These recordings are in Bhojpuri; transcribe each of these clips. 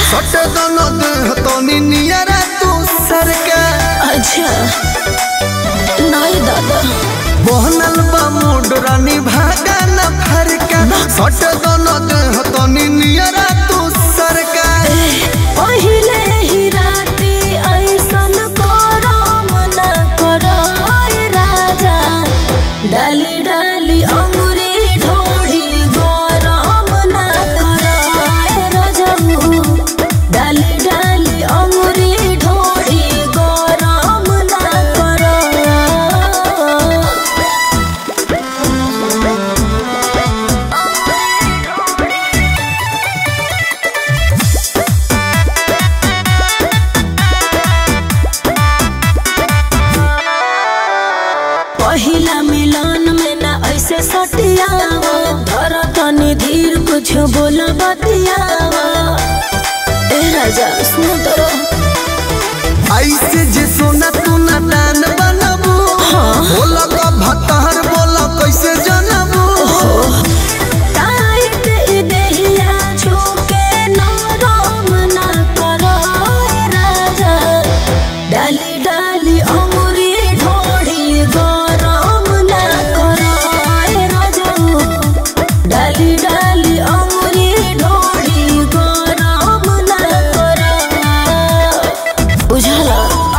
सट दोनों देह तो नियरा तू सरका। अच्छा नहीं दादा बहनल बा मूड रानी भागा न फरका। सट दोनों देह तो नियरा तू सरका। पहिले ही राती ऐसन करम न कराए राजा। डाली डाली अंगुरी ढोड़ी गरम न कराए राजा। डाली डाली अंगुरी ढोड़ी गरम न कराए। पहिला मिलन में ना ऐसे सटियावा। धर तनी धीर कुछ बोल बतियावा। ए राजा सुनो तो ऐसे जे सोना तू ना दान बनबू। बोला का भतहर बोला कैसे जनबू। टाइट देहिया छूके नरम ना कराए राजा। डाली डाली अंगुरी ढोड़ी गरम ना कराए राजा। डाली डाली अंगुरी ढोड़ी गरम ना कराए। बुझला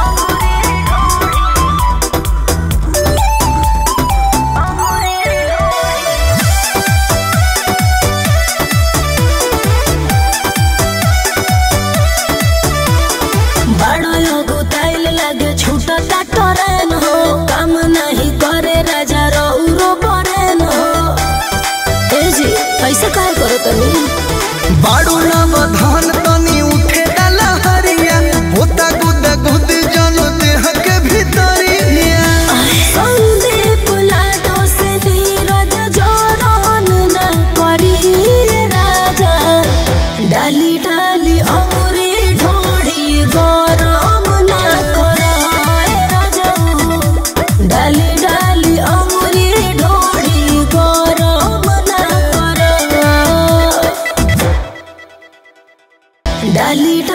बड़ा गुताइल लगे छूटता टरेन हो। काम नहीं करे राजा रौरो बरेन हो। ए जी ऐसे काहे करो तनी। बाड़ू नव धान तनी उठे डाला हरिया। होता गुद गुद जनो देह के भीतरिया। संदीप लाडो से नीरज जोरन न करी राजा। डाली डाली अंगुरी ढोड़ी गरम न कराए राजा। डाली डाली अंगुरी ढोड़ी गरम न कराए। डाली